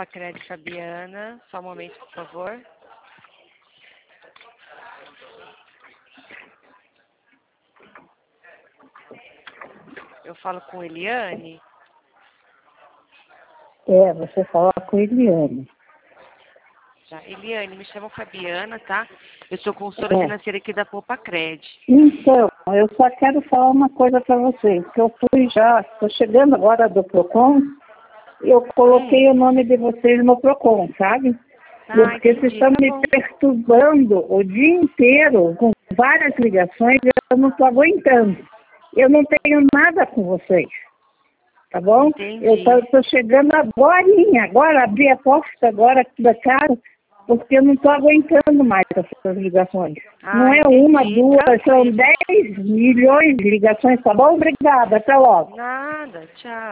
Pacred Fabiana. Só um momento, por favor. Eu falo com Eliane? Você fala com Eliane. Já. Eliane, me chamo Fabiana, tá? Eu sou consultora financeira aqui da Pacred. Então, eu só quero falar uma coisa para vocês, que eu estou chegando agora do PROCON, e eu coloquei o nome de vocês no PROCON, sabe? Porque vocês estão me perturbando o dia inteiro com várias ligações e eu não estou aguentando. Eu não tenho nada com vocês, tá bom? Entendi. Eu estou chegando agora abri a porta agora aqui da casa, porque eu não estou aguentando mais essas ligações. Não é uma, duas, são 10 milhões de ligações, tá bom? Obrigada, até logo. Nada, tchau.